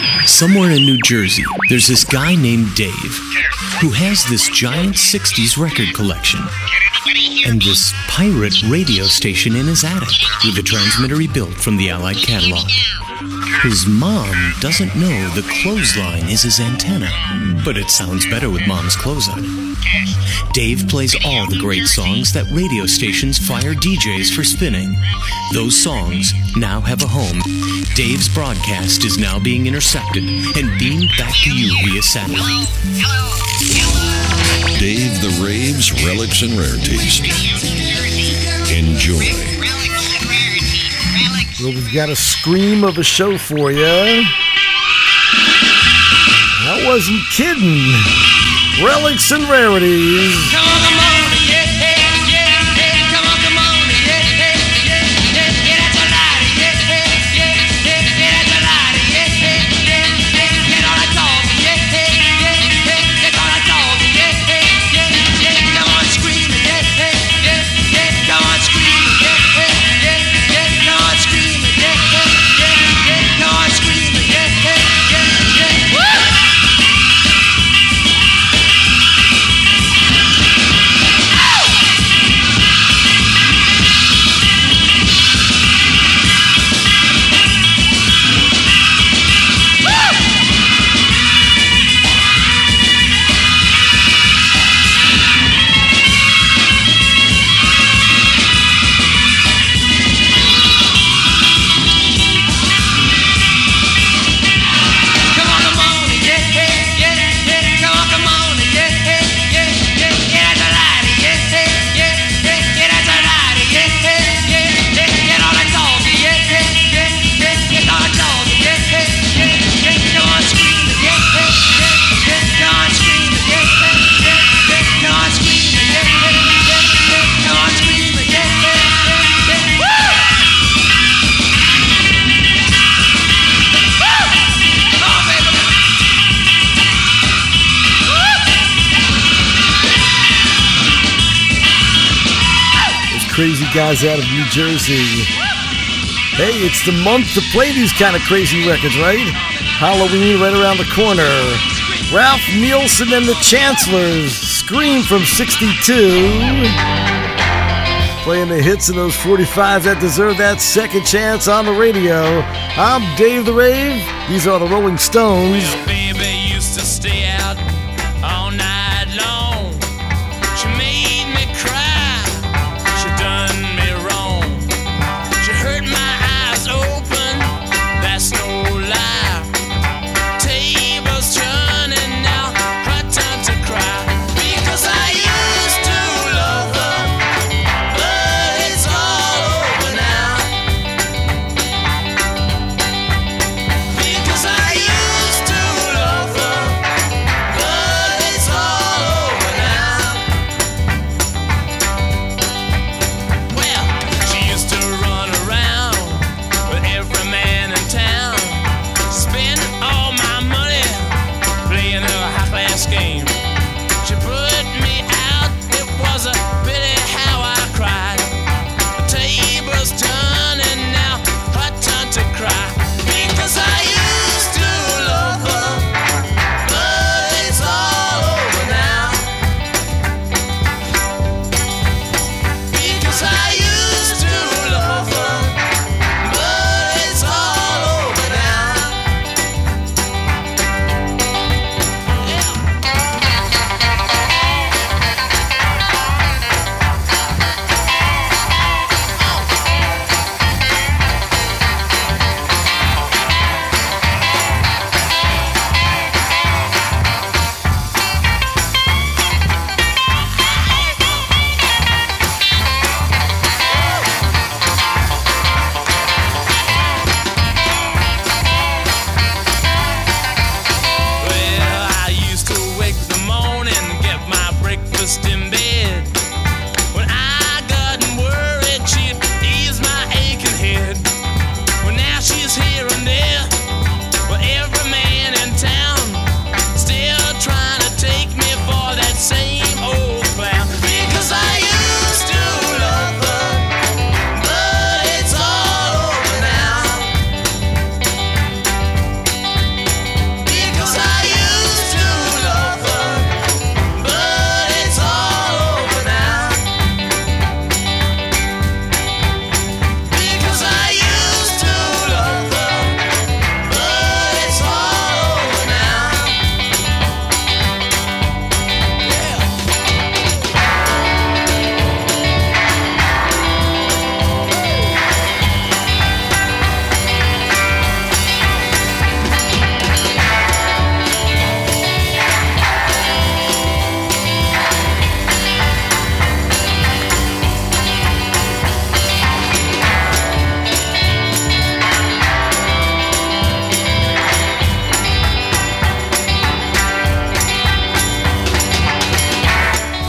Somewhere in New Jersey, there's this guy named Dave who has this giant 60s record collection and this pirate radio station in his attic with a transmitter he built from the Allied catalog. His mom doesn't know the clothesline is his antenna, but it sounds better with Mom's clothes on. Dave plays all the great songs that radio stations fire DJs for spinning. Those songs now have a home. Dave's broadcast is now being intercepted and beamed back to you via satellite. Dave the Rave's Relics and Rarities. Enjoy. Well, we've got a scream of a show for you. I wasn't kidding. Relics and Rarities. Come on, yeah, yeah, yeah, yeah. Come on, yeah, yeah, yeah, yeah. That's a lot, yeah, yeah, yeah, yeah. That's a lot, yeah, yeah, yeah. Get all that talk, yeah, yeah, yeah. Get all that talk, yeah, yeah, yeah. Come on, scream, yeah, yeah, yeah. Come on, scream, yeah, yeah, yeah. Come on, scream, yeah, yeah, yeah. Come on, scream, yeah, yeah, yeah. Woo! Crazy guys out of New Jersey. Hey, it's the month to play these kind of crazy records, right? Halloween right around the corner. Ralph Nielsen and the Chancellors, Scream from '62. Playing the hits in those 45s that deserve that second chance on the radio. I'm Dave the Rave. These are the Rolling Stones. Well, baby used to stay out all night long. She made me cry. Done me wrong. She hurt my eyes open. That's no lie. Tables turning now. Her time to cry. Because I used to love her, but it's all over now. Because I used to love her, but it's all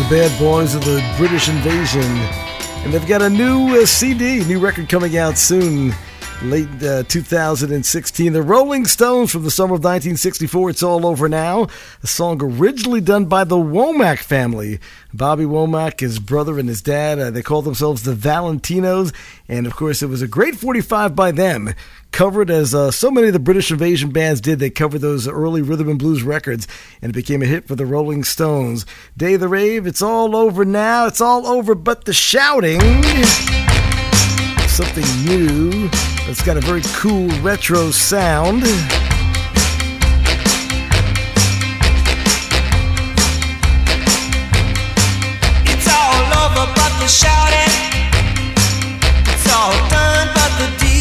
bad boys of the British Invasion. And they've got a new CD, new record coming out soon, late 2016. The Rolling Stones from the summer of 1964, It's All Over Now. A song originally done by the Womack family. Bobby Womack, his brother and his dad, they called themselves the Valentinos. And of course, it was a great 45 by them. Covered as so many of the British Invasion bands did. They covered those early rhythm and blues records, and it became a hit for the Rolling Stones. Day of the Rave, it's all over now. It's all over but the shouting. Something new that's got a very cool retro sound. It's all over but the shouting. It's all done but the deed.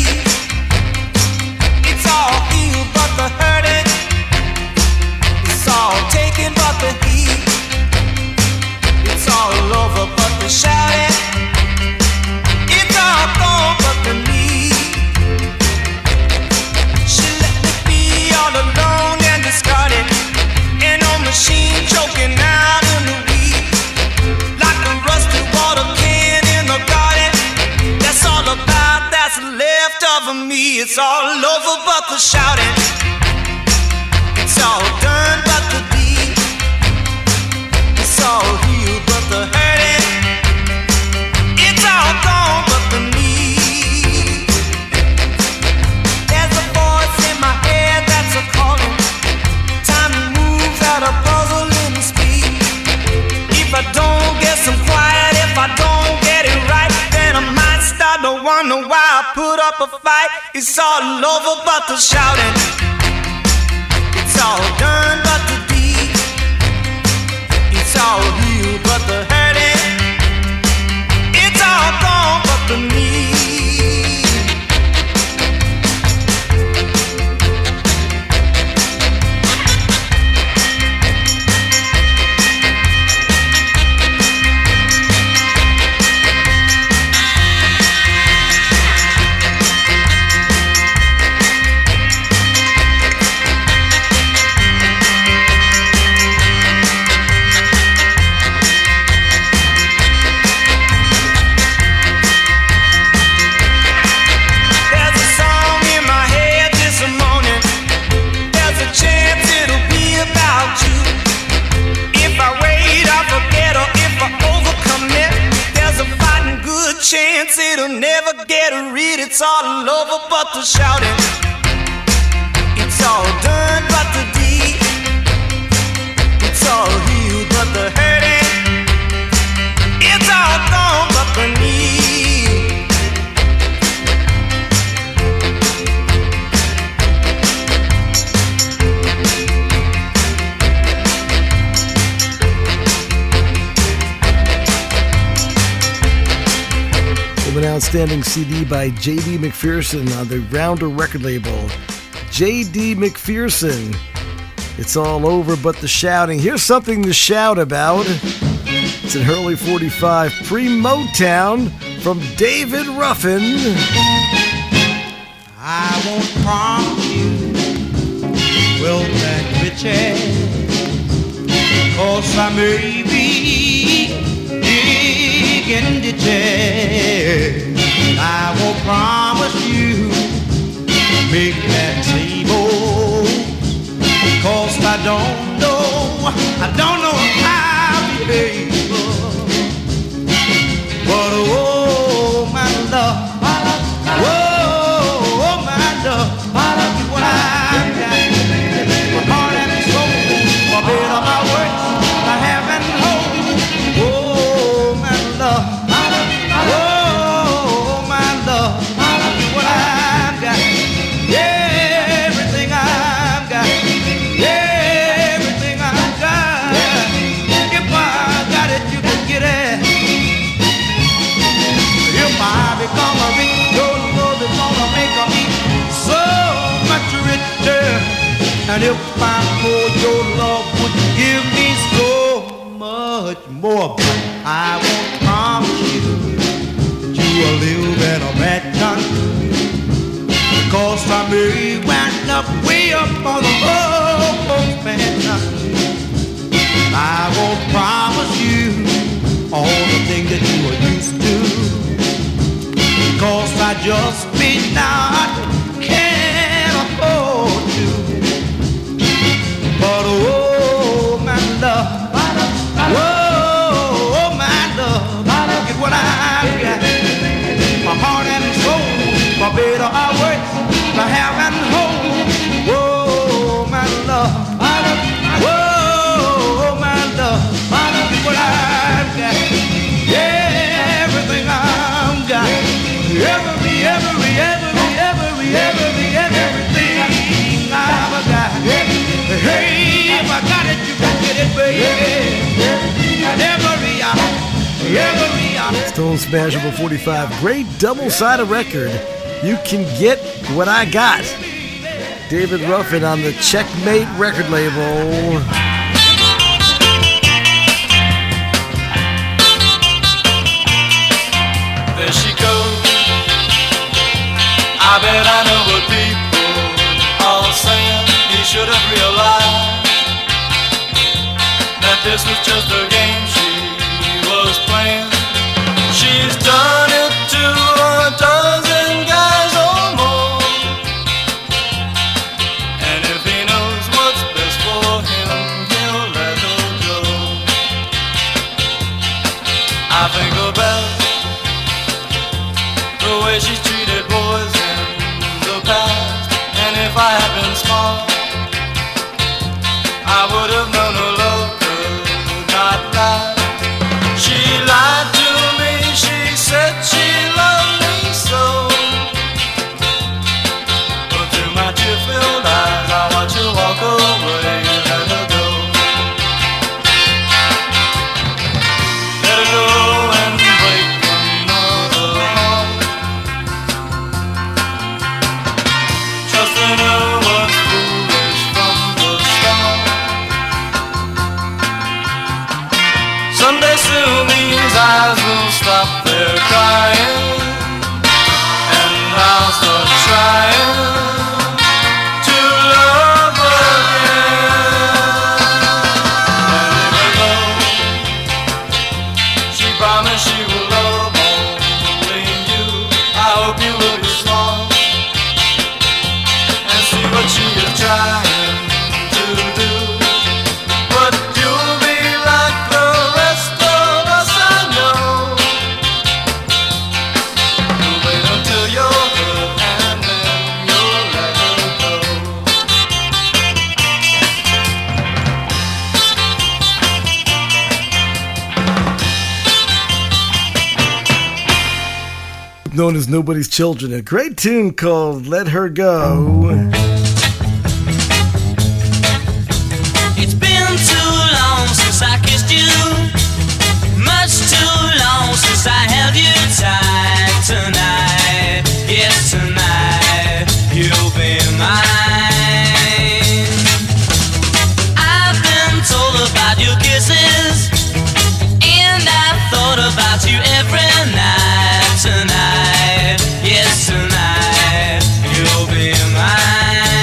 It's all healed but the hurting. It's all taken but the heat. It's all over but the shouting. It's all gone but the need. She let me be all alone and discarded. And on machine choking out in the weed. Like a rusty water can in the garden. That's all about that's left of me. It's all over but the shouting. It's all done but the deed. It's all healed but the hurting. It's all gone but the need. There's a voice in my head that's a calling. Time moves at a puzzling speed. If I don't get some quiet, if I don't get it right, then I might start to wonder why I put up a fight. It's all over but the shouting. It's all done but the deed. It's all healed but the hurting. It's all gone but the need. Chance it'll never get rid. It's all over but the shouting. It's all done but the deed. It's all healed but the hurting. It's all gone but the need. An outstanding CD by J.D. McPherson on the Rounder record label. J.D. McPherson. It's all over but the shouting. Here's something to shout about. It's an early 45 pre-Motown from David Ruffin. I won't promise you we'll make riches, 'cause I may be digging ditches. I won't promise you big that table, 'cause I don't know how to behave. But oh my love, oh my love, you what I got. My heart and soul, my bed of my works, I haven't hope. Oh my love, oh my love, you what I've got. Yeah, everything I've got. Yeah, everything I've got. If I got it, you can get it. If I become a rich, your love is gonna make me so much richer. And if I know your love would give me so much more, I won't promise you that you will live in a bad country, because I may wind up way up on the road, man. I won't promise you all the things that you were used to. Cause I just may not can afford to. But oh my love, oh my love, look at what I've got. My heart and soul, for better or worse, for have and hold. Oh my love, oh my love, look at what I've got. Yeah, everything I've got, everything I've got. Hey, if I got it, you can get it, baby. Every Stone Smashable 45, great double-sided record. You can get what I got. David Ruffin on the Checkmate record label. There she goes. I bet I know what people are saying. He should have realized that this was just a game she was playing. She's done it to a dozen guys or more, and if he knows what's best for him, he'll let her go. I think about the way she's treated boys in the past, and if I had been smart, I would have known her love could not last. She lied to me, she said she loved me so, but through my tear-filled eyes I watch her walk away. Let her go. Let her go and break another heart. Trusting her was foolish from the start. Someday soon these eyes will stop their crying, and I'll start trying to love again. And even though she promised she will love only you, I hope you will be smart and see what she is trying to do. But you'll be like the rest of us, I know. You'll wait until you're good and then you'll let her go. Known as Nobody's Children, a great tune called Let Her Go. It's been too long since I kissed you, much too long since I held you tight. Tonight, yes tonight, you'll be mine. I've been told about your kisses, and I've thought about you every night. Tonight, yes tonight, you'll be mine.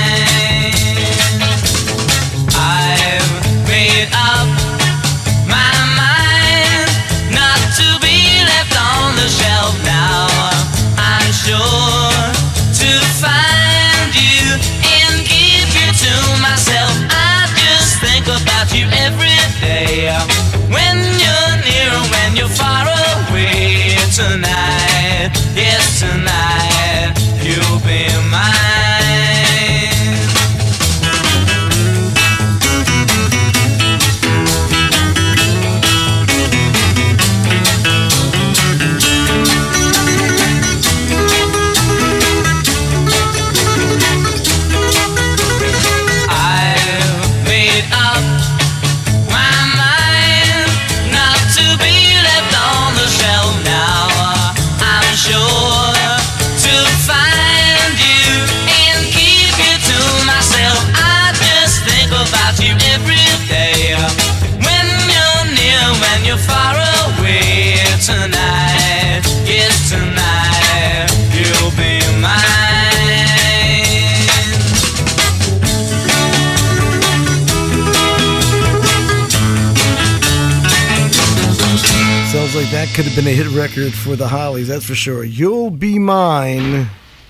Sounds like that could have been a hit record for the Hollies, that's for sure. You'll Be Mine.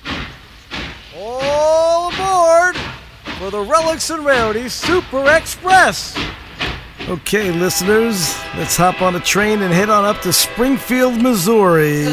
All aboard for the Relics and Rarities Super Express. Okay, listeners, let's hop on a train and head on up to Springfield, Missouri.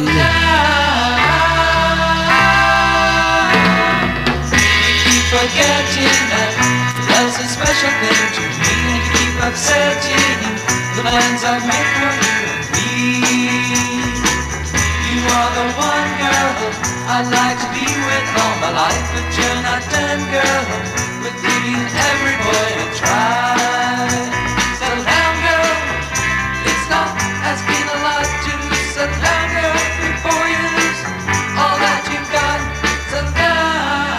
Forgetting that love's a special thing to me, and you keep upsetting the plans I've made for you and me. You are the one girl I'd like to be with all my life, but you're not done, girl, with giving every boy a try. Settle down, girl, it's not asking a lot to settle down, girl, before you lose all that you've got. Settle down.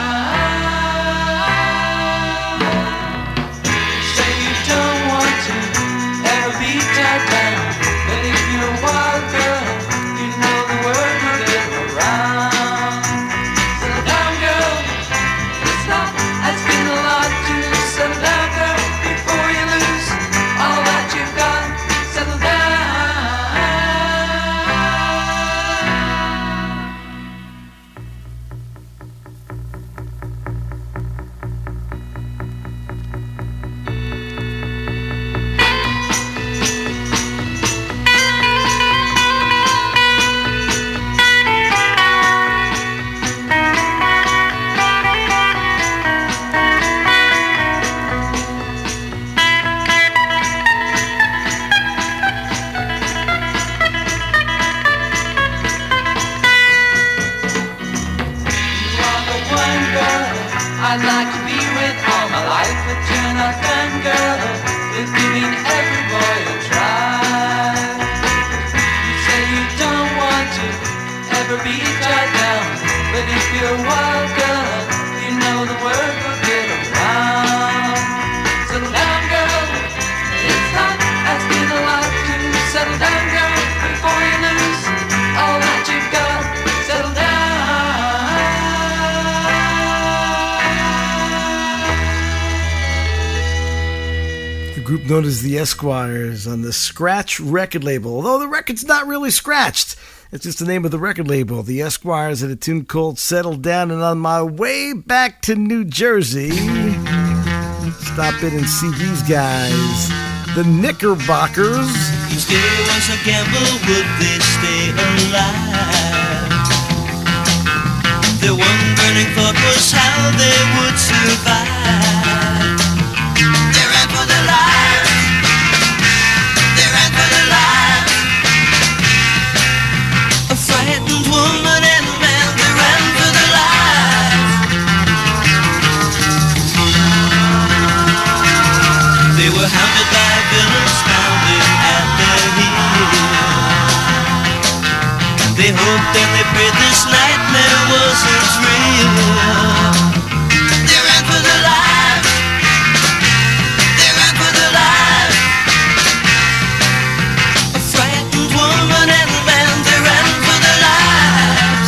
I'd like to be with all my life, but you're not done, girl, with giving every boy a try. You say you don't want to ever be tied down, but if you're wild, girl, you know the word will get around. Settle down, girl, it's not asking a lot to settle down, girl, before you lose all that you've got. Settle down. Group known as the Esquires on the Scratch record label. Although the record's not really scratched, it's just the name of the record label. The Esquires had a tune called Settle Down, and on my way back to New Jersey, stop in and see these guys, the Knickerbockers. Each day was a gamble, would they stay alive? Their one burning thought was how they would survive. They ran for their lives. They ran for their lives. A frightened woman and a man, they ran for their lives. They were hounded by villains, pounding at their heels. They hoped and they prayed this nightmare wasn't real. They ran for their lives. They ran for their lives. A frightened woman and a man, they ran for their lives.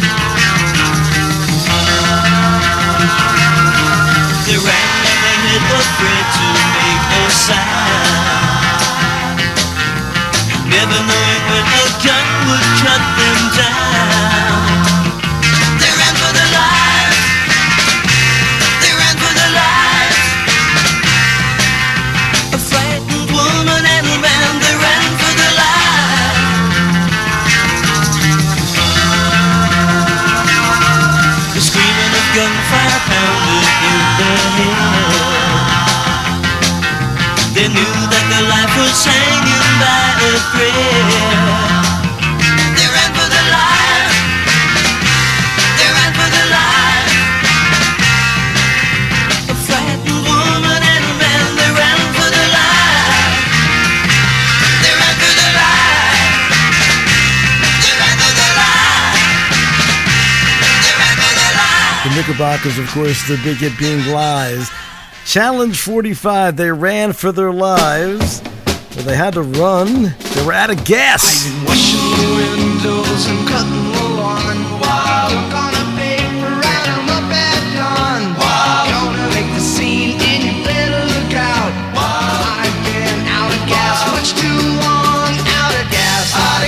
They ran and they hid, afraid to make a sound, never knowing when a gun would cut them down. They ran for their lives. They ran for their lives. A frightened woman and a man, they ran for their lives. The screaming of gunfire pounded in their head. They knew that their life was hanging by a thread. They ran for their lives. They ran for their lives. A frightened woman and a man, they ran for their lives. They ran for their lives. They ran for their lives. They ran for their lives. The Knickerbockers, of course, the big hit being Lies. Challenge 45, they ran for their lives. Well, they had to run. They were out of gas. Washing the windows and cutting the lawn. Wow, gonna paper right on the bed dawn. Wow, gonna make the scene and you better look out. Wow, I've been out of gas much too long. Out of gas.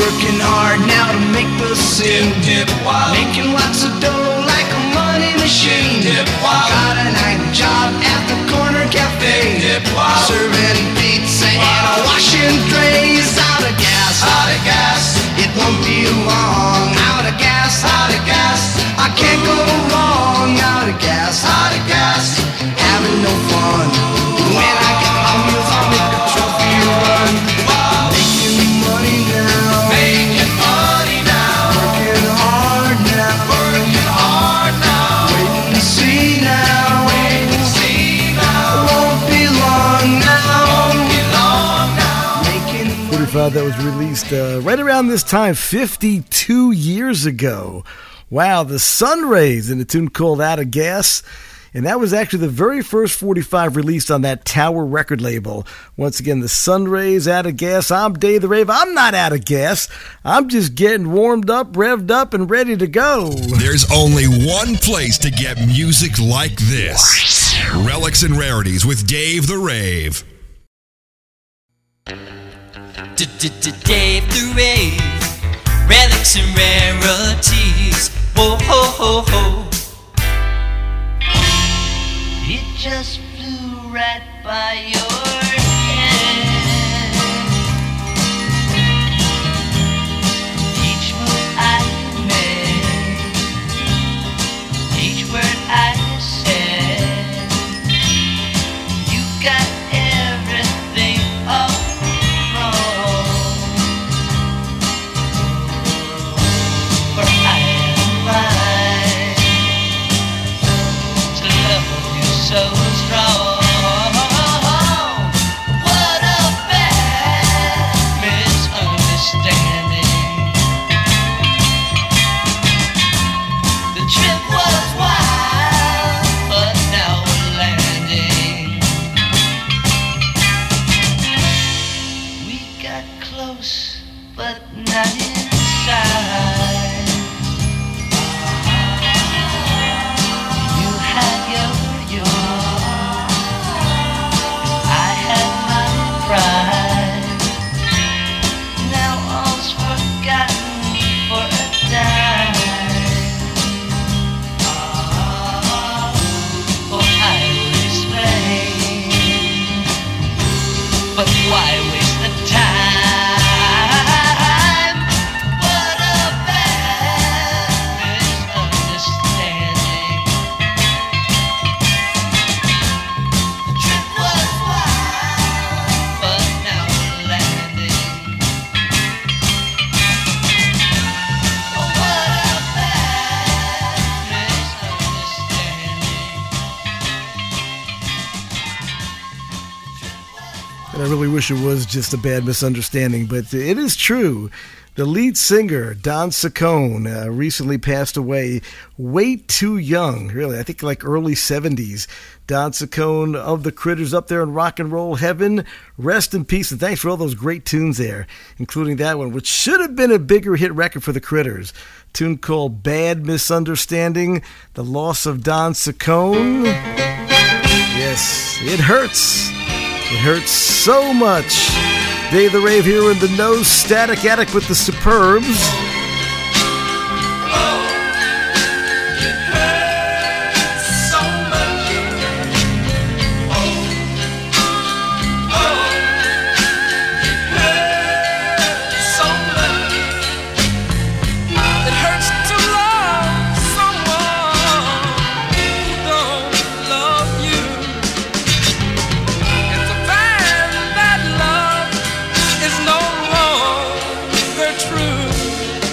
working hard now to make the scene. Making lots of dough like a money machine. Got a night job at the corner cafe. Serving pizza and washing trays. Out of gas, it won't be long. Out of gas, I can't go wrong. Out of gas, having no fun. When I get my wheels, I'll make a trophy run. Making money now. Working hard now. Wait and see now. Won't be long now. Making 45 that was released right around this time, 52 years ago. Wow, the Sunrays in a tune called Out of Gas. And that was actually the very first 45 released on that Tower record label. Once again, the Sunrays, Out of Gas. I'm Dave the Rave. I'm not out of gas. I'm just getting warmed up, revved up, and ready to go. There's only one place to get music like this. Relics and Rarities with Dave the Rave. Dave the Rave, relics and rarities. Whoa, ho, ho, ho. It just flew right by your head. Each move I made, each word I said, you got everything all wrong. For I am mine to love you so strong. What a bad misunderstanding. The trip was wild, but now we're landing. We got close, but not inside. You had your I had my pride. Now all's forgotten for a dime. For highway's fame, but why waste the time? What a bad misunderstanding. The trip was wild, but now we're landing. Oh, what a bad misunderstanding. And I really wish it was just a bad misunderstanding, but it is true. The lead singer, Don Saccone, recently passed away way too young, really. I think like early 70s. Don Saccone of the Critters up there in rock and roll heaven. Rest in peace, and thanks for all those great tunes there, including that one, which should have been a bigger hit record for the Critters. A tune called Bad Misunderstanding, The Loss of Don Saccone. Yes, it hurts. It hurts so much. Dave the Rave here in the No Static Attic with the Superbs. True.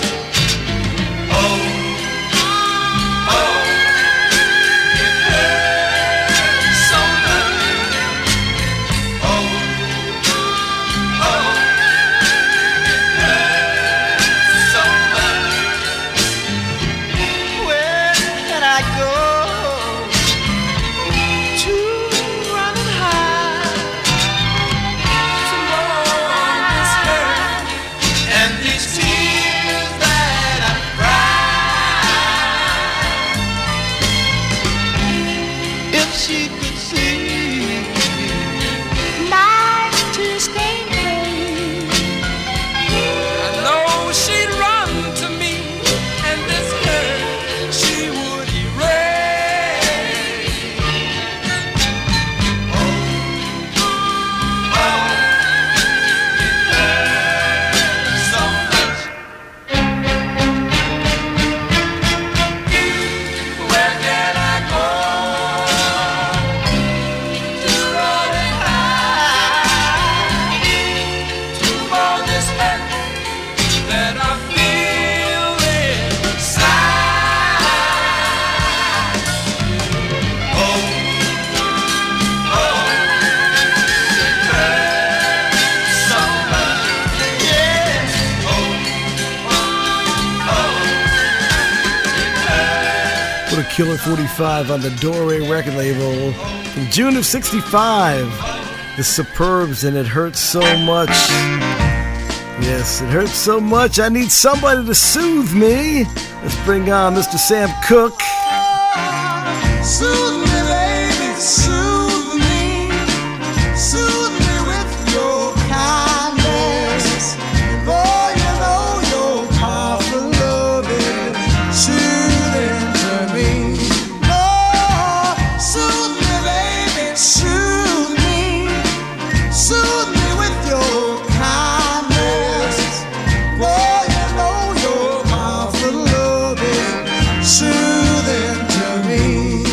Killer 45 on the Doorway record label from June of 65. The Superbs, and It Hurts So Much. Yes, it hurts so much, I need somebody to soothe me. Let's bring on Mr. Sam Cooke. Soothe me, baby, soothe me. Soothe me with your kindness. Boy, you know your powerful love is soothing to me. Oh, soothe me, baby, soothe me. Soothe me with your kindness. Boy, you know your powerful love is soothing to me.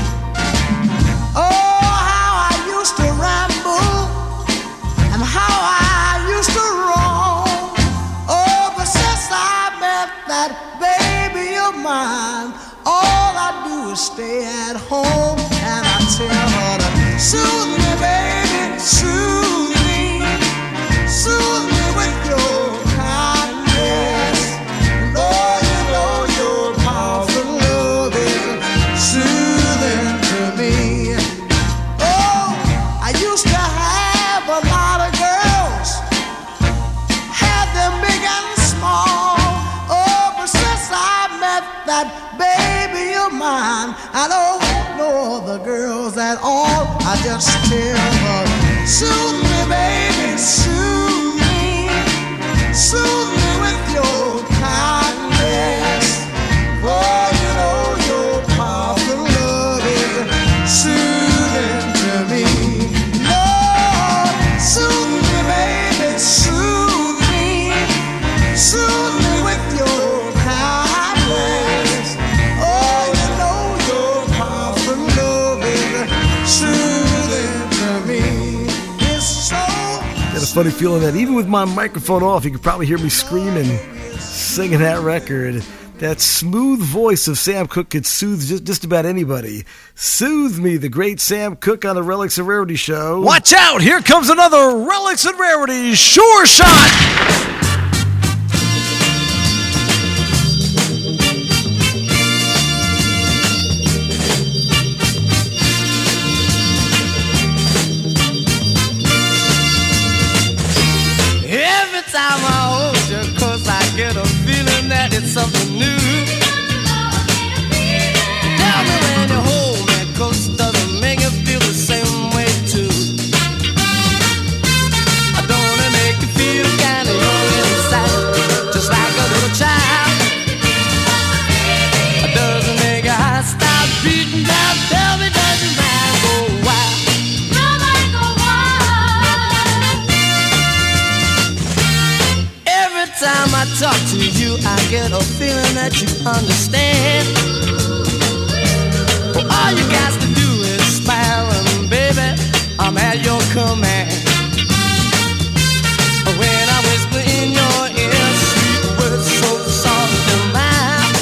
Oh, how I used to ramble and how I used to roam. Oh, but since I met that baby of mine, all I do is stay at home, and I tell her to soothe me, baby, soothe me. Soothe me with your kindness. And oh, you know your powerful love is soothing to me. Oh, I used to have a lot of girls, had them big and small. Oh, but since I met that baby of mine, I don't know the girls at all. I just tell her, soothe me, baby, soothe me. Soothe me with your kindness. Oh, you know your powerful love is soothing to me. Lord, soothe me, baby, soothe me. Soothe me with your kindness. Oh, you know your powerful love is soothing to me. It's so. Got a funny feeling that even with my microphone off, you could probably hear me screaming, singing that record. That smooth voice of Sam Cooke could soothe just about anybody. Soothe Me, the great Sam Cooke on the Relics and Rarities show. Watch out! Here comes another Relics and Rarities Sure Shot! Every time I hold you close, I get a feeling that it's something new. Tell me when you hold me close, does it make you feel the same way too? Don't it make you feel kinda young inside, just like a little child? Does it make your heart stop beating down? Tell me, does your mind go wild? Every time I talk to you, I get a feeling that you understand. Well, all you got to do is smile, and baby, I'm at your command. When I whisper in your ear, sweet words so soft and mild,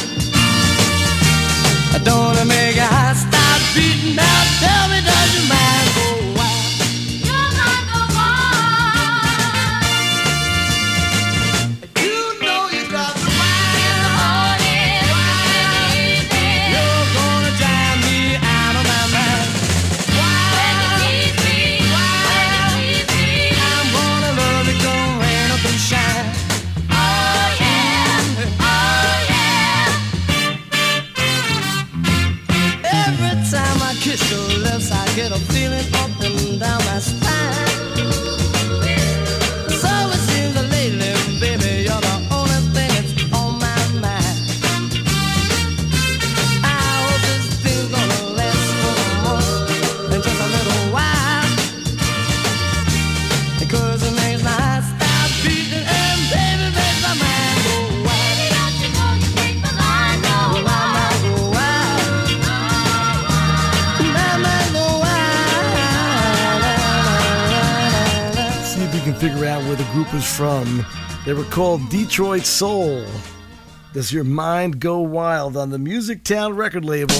don't it make your heart stop beating? Now tell me, does your mind go wild? Your mind go wild. You know you got the wild. You're gonna drive me out of my mind. Wild. I'm gonna love you, come rain or come shine. Oh yeah, oh yeah. Every time I kiss your lips, I get a feeling up and down my spine. So it seems that lately, baby, you're the only thing that's on my mind. I hope this thing's gonna last for more than just a little while, because it makes my heart stop beating, and baby, makes my mind go wild. Don't you know you make my mind go wild? My mind go wild. My mind go wild. See if you can figure out where the group is from. They were called Detroit Soul. Does Your Mind Go Wild on the Music Town record label?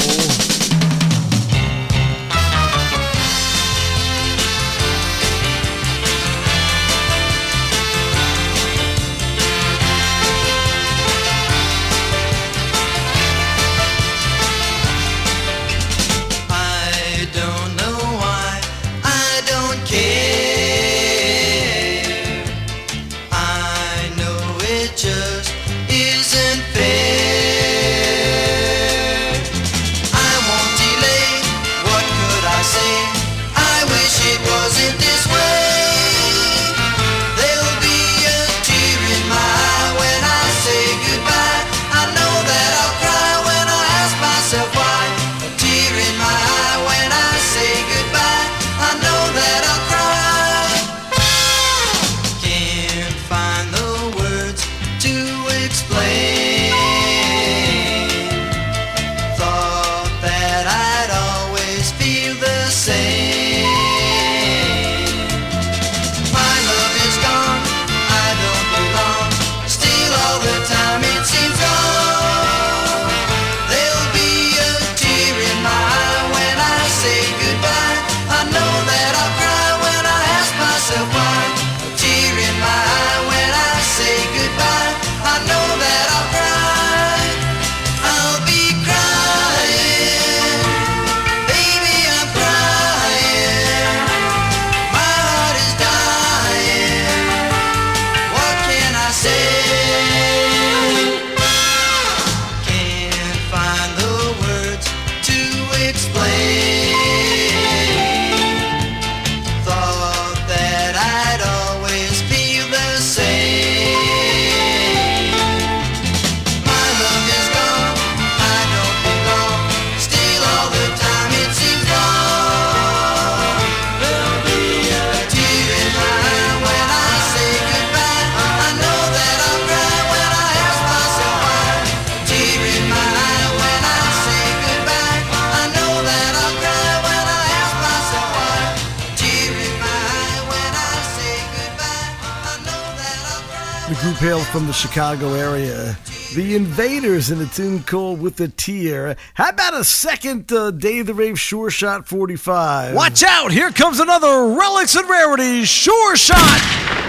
The group hailed from the Chicago area. The Invaders in a tune called With a Tear. How about a second Dave the Rave Sure Shot 45? Watch out! Here comes another Relics and Rarities Sure Shot!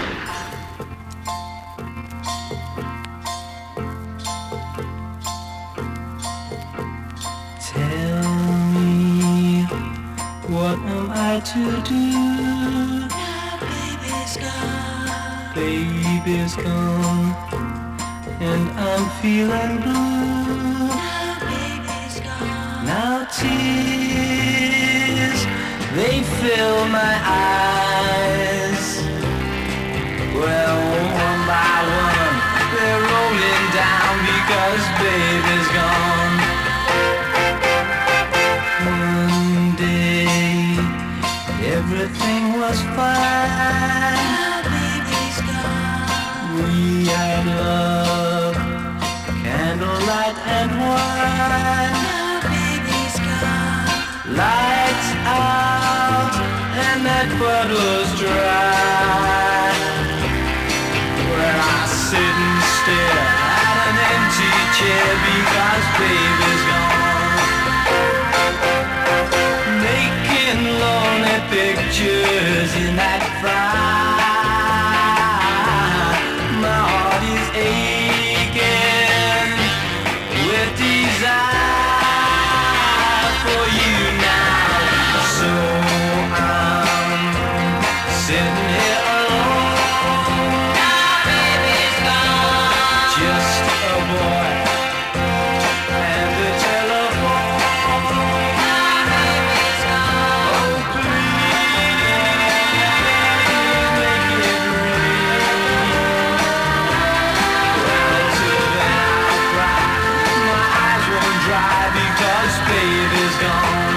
Tell me, what am I to do? Baby's gone, and I'm feeling blue. Now tears, they fill my eyes. Well, one by one, they're rolling down because baby's gone. One day, everything was fine. We had love, candlelight and wine. Lights out and that puddle's dry. Well, I sit and stare at an empty chair because baby's gone. Making lonely pictures in that fire. My heart is aching with desire for you now. So I'm sitting here alone. Now baby's gone. Just a boy and a telephone. Now baby's gone. Oh, please make it real. Dry because baby's gone.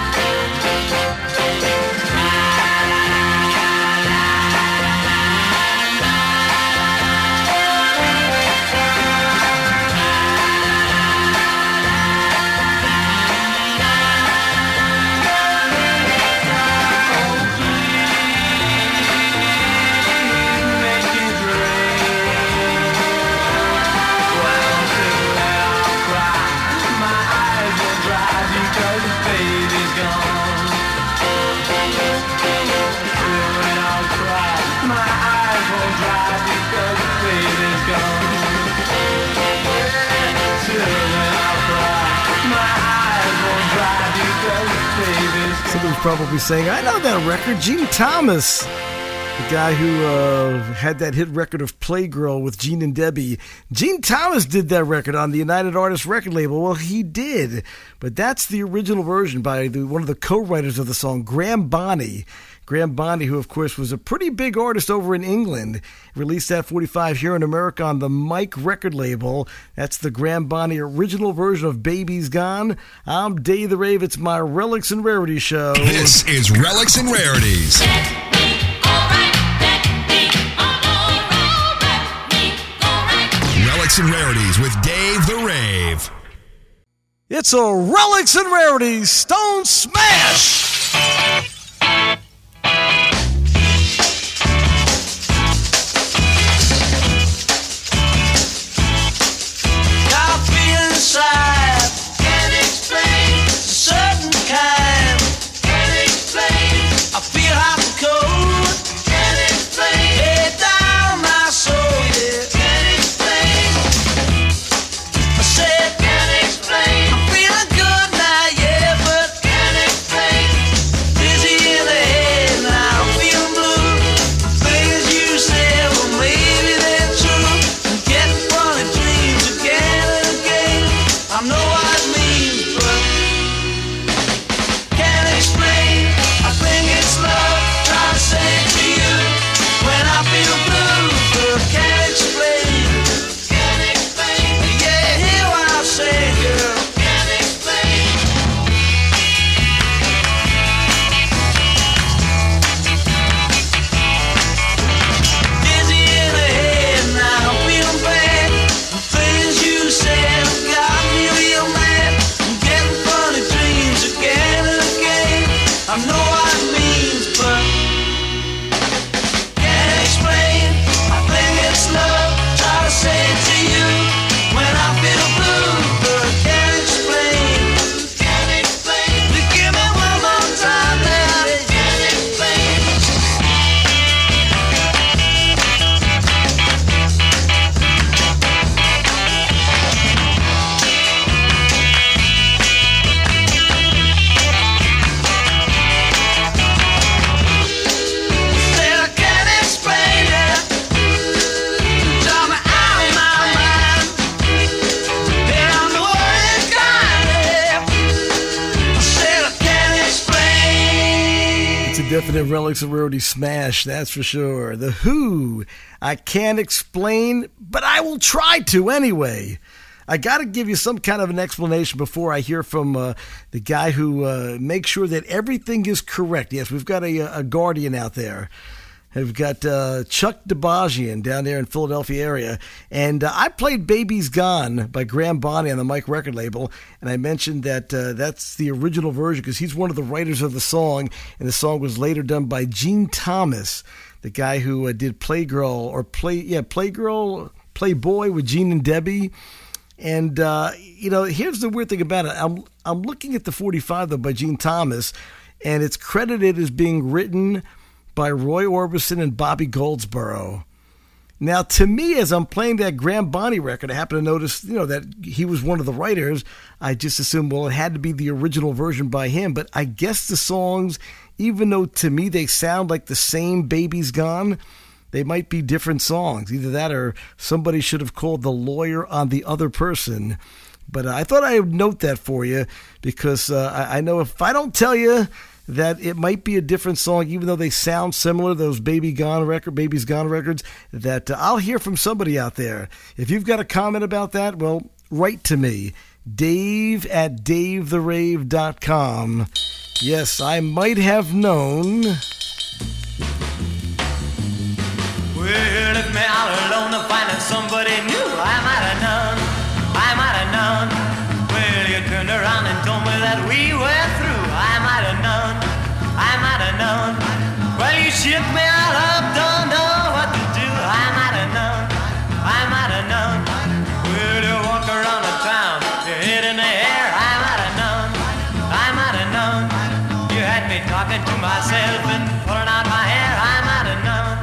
Make it rain. Well, till I'll cry. My eyes will dry because baby's gone. When I'll cry, my eyes will dry because baby's gone. Till when I'll cry, my eyes will dry because baby's gone. Somebody's probably saying, I know that record, Gene Thomas. The guy who had that hit record of Playgirl with Gene and Debbie. Gene Thomas did that record on the United Artists record label. Well, he did. But that's the original version by one of the co-writers of the song, Graham Bonney. Graham Bonney, who, of course, was a pretty big artist over in England, released that 45 here in America on the Mike record label. That's the Graham Bonney original version of Baby's Gone. I'm Dave the Rave. It's my Relics and Rarities show. This is Relics and Rarities. Relics and Rarities with Dave the Rave. It's a Relics and Rarities Stone Smash! I feel inside, can't explain, a certain kind, can't explain. I feel hot and cold, can't explain. Lay down my soul, yeah, can't explain. I said, can't explain. I'm feeling good now, yeah, but can't explain. Dizzy definite Relics and Rarity smash, that's for sure. The Who, I can't explain, but I will try to anyway. I got to give you some kind of an explanation before I hear from the guy who makes sure that everything is correct. Yes, we've got a guardian out there. We've got Chuck DeBajian down there in Philadelphia area. And I played Baby's Gone by Graham Bonnie on the Mike record label. And I mentioned that that's the original version because he's one of the writers of the song. And the song was later done by Gene Thomas, the guy who did Playgirl Playboy with Gene and Debbie. And, here's the weird thing about it. I'm looking at the 45, though, by Gene Thomas. And it's credited as being written by Roy Orbison and Bobby Goldsboro. Now, to me, as I'm playing that Graham Bonnie record, I happen to notice, that he was one of the writers. I just assumed, it had to be the original version by him. But I guess the songs, even though to me they sound like the same Baby's Gone, they might be different songs. Either that or somebody should have called the lawyer on the other person. But I thought I would note that for you because I know if I don't tell you that it might be a different song, even though they sound similar, those Baby's Gone records, that I'll hear from somebody out there. If you've got a comment about that, well, write to me, Dave@DaveTheRave.com. Yes, I might have known. Well, if me all alone to finding somebody new, I might have known. Well, you turned around and told me that we were through. I might have known. Well, you shook me all up, don't know what to do. I might have known. Well, you walk around the town, your head in the air. I might have known. You had me talking to myself and pulling out my hair. I might have known.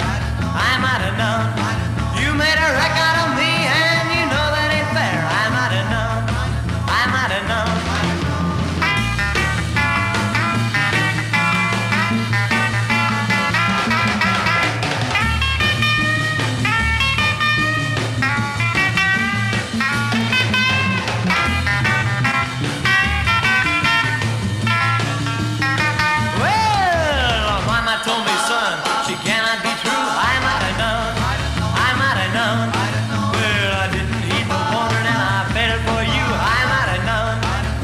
You made a wreck out of me, and you know that ain't fair. I might have known. Well, Mama told me, son, she cannot be true. I might have known. Well, I didn't heed the warning and I fell for you. I might have known.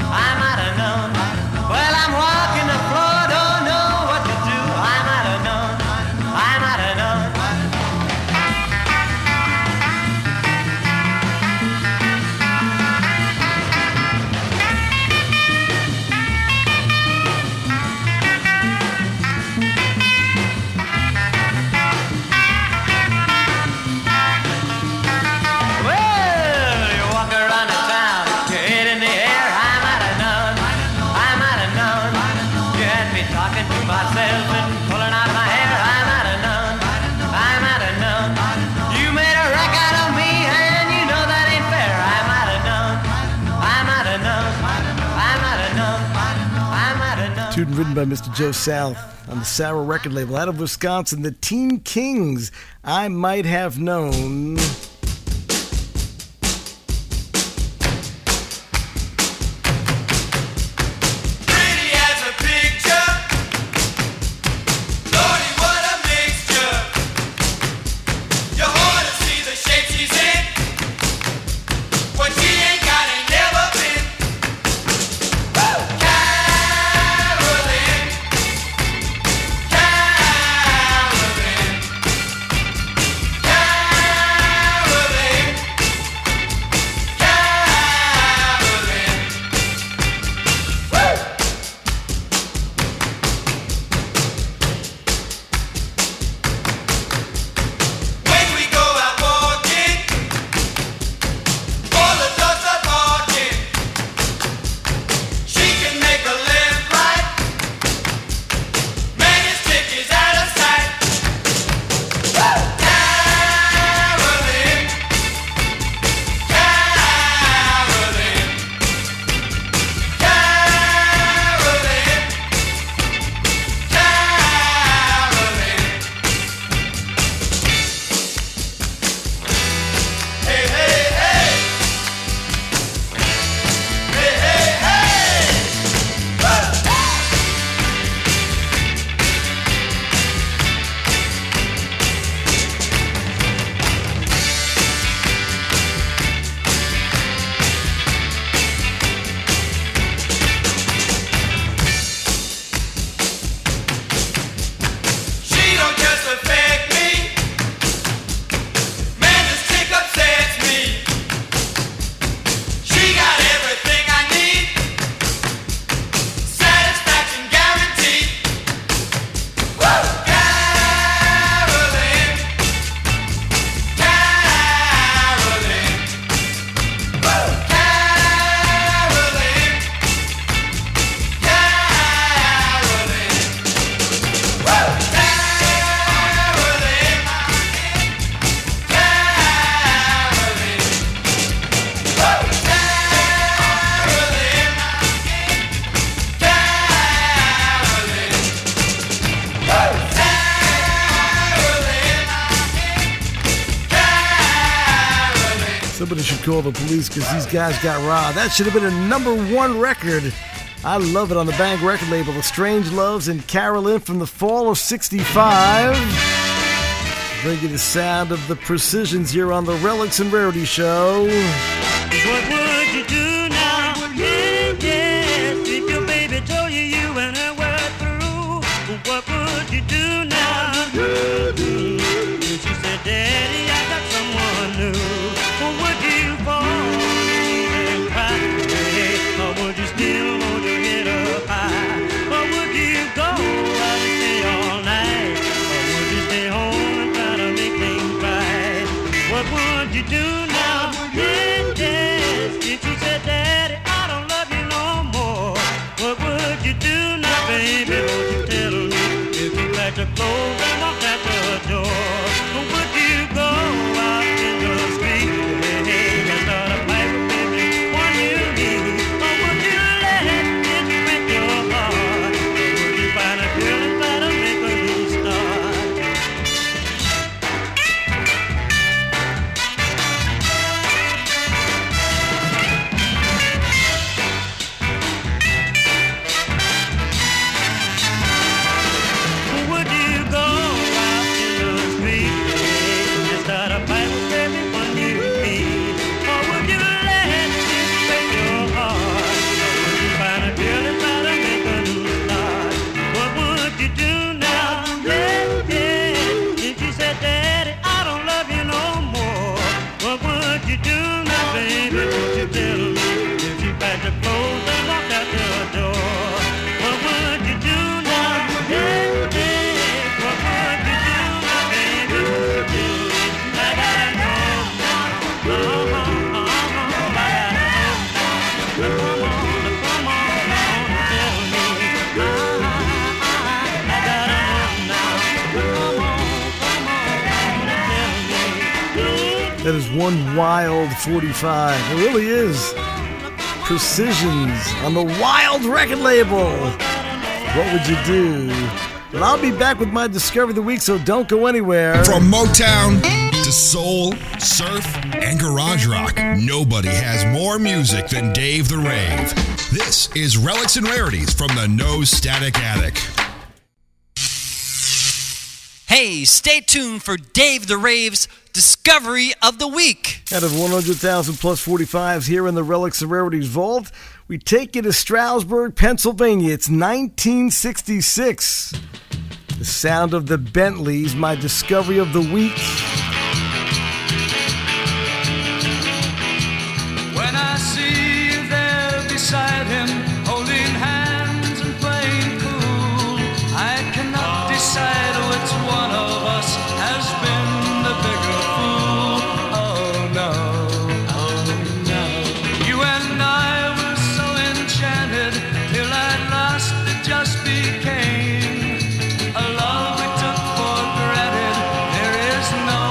Well, I'm walking the floor, don't know what to do. I might have known. Tuned and written by Mr. Joe South on the Sour record label out of Wisconsin, the Teen Kings, I Might Have Known. Carolyn, Somebody should call the police because these guys got robbed. That should have been a #1 record. I love it on the Bang record label. The Strange Loves and Carolyn from the fall of '65. Bring you the sound of the Precisions here on the Relics and Rarity Show. What would you do now? Yes, if your baby told you you and her were through, what would you do now? She said, Daddy, I got someone new. Would you fall and cry? Or would you still hold your head up high? Or would you go out and stay all night? Or would you stay home and try to make things right? What would you do now? Yes, if you said, Daddy, I don't love you no more. What would you do now, baby? Won't you tell me if you packed your clothes and walked out the door? Or would you go out in the street and start a fight with baby one you need? Or would you let it break your heart? Or would you find a girl and try to make a new start? Would you go out in the street and start a fight with everyone you meet? Or would you let it break your heart? Or would you find a girl and try to make a new start? What would you do now? If you said, Daddy, I don't love you no more. What would you do now, baby? Won't you tell me if you packed your clothes and walked out the door? What would you do now? What would you do now, baby? Would you do it? I gotta know now. I gotta know now. Come on, tell me. I gotta know now. Come on, tell me. That is one wild 45. It really is. Precisions on the Wild record label. What would you do? Well, I'll be back with my Discovery of the Week, so don't go anywhere. From Motown to soul, surf, and garage rock, nobody has more music than Dave the Rave. This is Relics and Rarities from the No Static Attic. Hey, stay tuned for Dave the Rave's Discovery of the Week. Out of 100,000 plus 45s here in the Relics and Rarities Vault, we take you to Stroudsburg, Pennsylvania. It's 1966. The sound of the Bentleys, my Discovery of the Week. When I see you there beside him, holding hands and playing cool, I cannot decide which one of us has been the bigger fool. Oh no, oh no. You and I were so enchanted till at last it just became a love we took for granted. There is no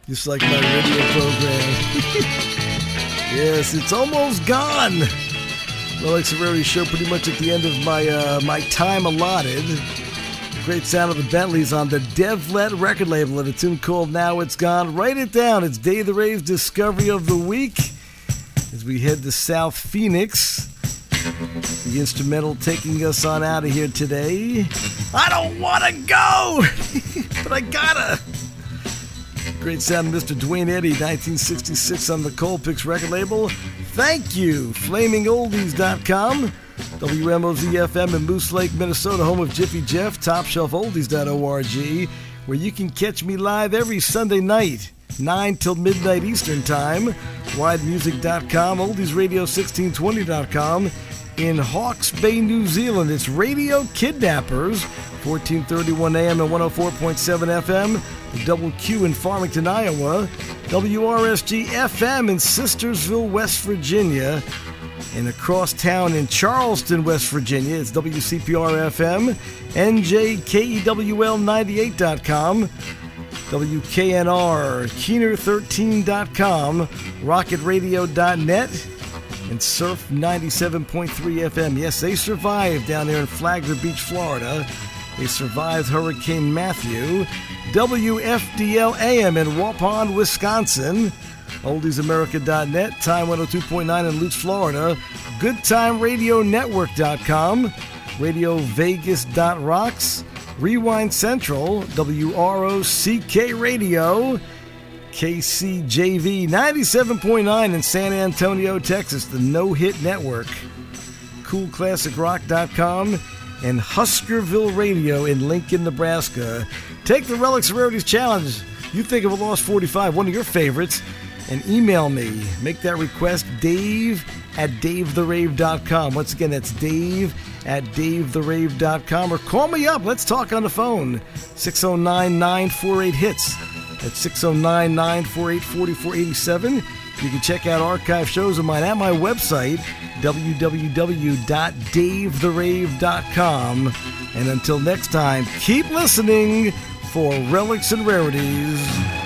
Just like my radio program. Yes, it's almost gone. Relics and Rarities show pretty much at the end of my time allotted. Great sound of the Bentleys on the Devlet record label and a tune called Now It's Gone. Write it down. It's Dave the Rave's Discovery of the Week. As we head to South Phoenix, the instrumental taking us on out of here today. I don't want to go, but I gotta. Great sound of Mr. Dwayne Eddy, 1966 on the Colpix record label. Thank you, FlamingOldies.com. WMOZ-FM in Moose Lake, Minnesota, home of Jiffy Jeff, TopShelfOldies.org, where you can catch me live every Sunday night, 9 till midnight Eastern Time. WideMusic.com, OldiesRadio1620.com. In Hawke's Bay, New Zealand, it's Radio Kidnappers, 1431 AM and 104.7 FM. The Double Q in Farmington, Iowa. WRSG-FM in Sistersville, West Virginia. And across town in Charleston, West Virginia, it's WCPR-FM, NJKEWL98.com, WKNR, Keener13.com, RocketRadio.net, and Surf 97.3 FM. Yes, they survived down there in Flagler Beach, Florida. They survived Hurricane Matthew. WFDL-AM in Waupun, Wisconsin. OldiesAmerica.net, Time 102.9 in Lutz, Florida. GoodTimeRadioNetwork.com, RadioVegas.rocks, Rewind Central, WROCK Radio, KCJV 97.9 in San Antonio, Texas, the No Hit Network, CoolClassicRock.com, and Huskerville Radio in Lincoln, Nebraska. Take the Relics and Rarities Challenge. You think of a Lost 45, one of your favorites, and email me. Make that request, Dave@DaveTheRave.com. Once again, that's Dave@DaveTheRave.com. Or call me up. Let's talk on the phone. 609-948-HITS. That's 609-948-4487. You can check out archive shows of mine at my website, www.davetherave.com. And until next time, keep listening for Relics and Rarities.